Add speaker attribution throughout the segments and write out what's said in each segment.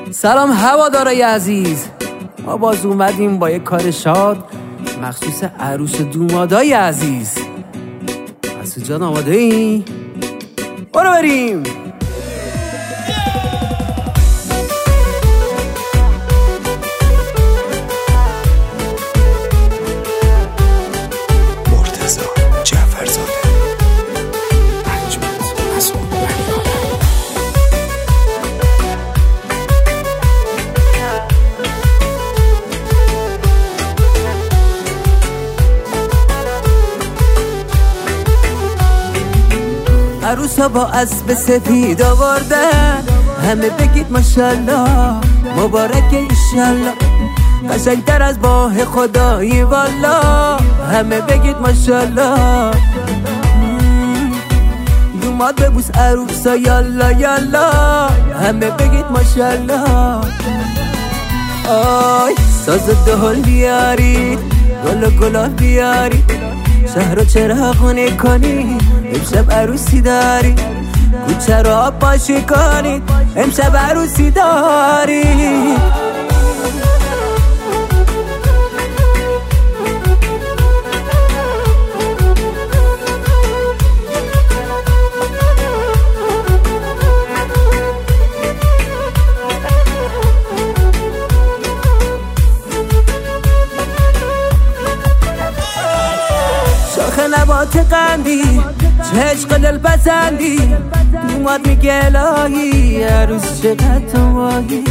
Speaker 1: سلام هوادارای عزیز، ما باز اومدیم با یک کار شاد مخصوص عروس دومادای عزیز. مسعود جان آماده ای؟ برو بریم. عروسا با اسب سفید آوردن، همه بگید ماشالله، مبارک ایشالله، قشنگتر از ماه خدایی والا، همه بگید ماشالله. دوماد ببوس عروسا یالا یالا، همه بگید ماشالله. آی ساز و دهل بیارید، گل و گلاب بیارید، شهر رو چراغونه کنید، امشب عروسی داری، کوچه رو آب پاشی کنید، امشب عروسی داری. شاخ نبات قندی، چه عشق دل پسندی، دوماد میگه الهی عروس چقدر تو ماهی.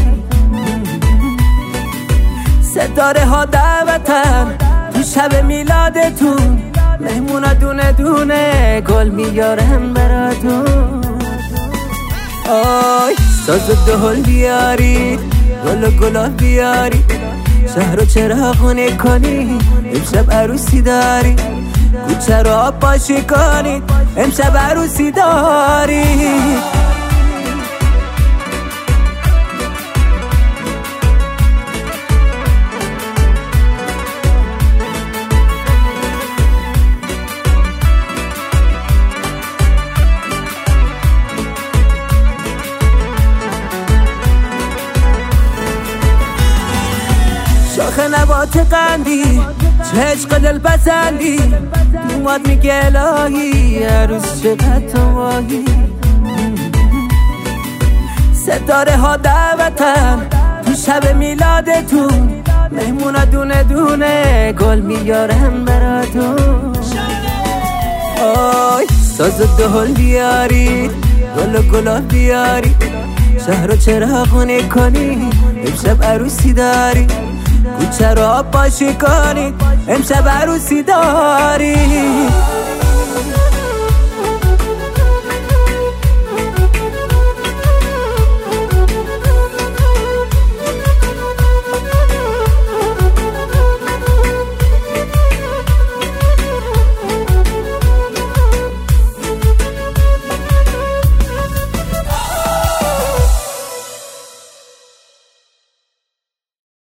Speaker 1: ستاره ها دعوتن تو شب میلادتون، مهمونا دونه دونه گل میارن براتون. آی ساز و دهل بیارید، گل و گلاب بیارید، شهر رو چراغونه کنید، امشب عروسی داری، کوچه رو آب پاشی کنید، امشب عروسی داری. شاخ نبات قندی، چه عشق دل پسندی، دوماد میگه الهی عروس چقدر تو ماهی. ستاره ها دعوتن تو شب میلادتون، مهمونا دونه دونه گل میارن براتون. آی ساز و دهل بیارید، گل و گلاب بیارید، شهر رو چراغونه کنید، امشب عروسی داری، کوچه رو آب پاشی کنید، امشب عروسی داری.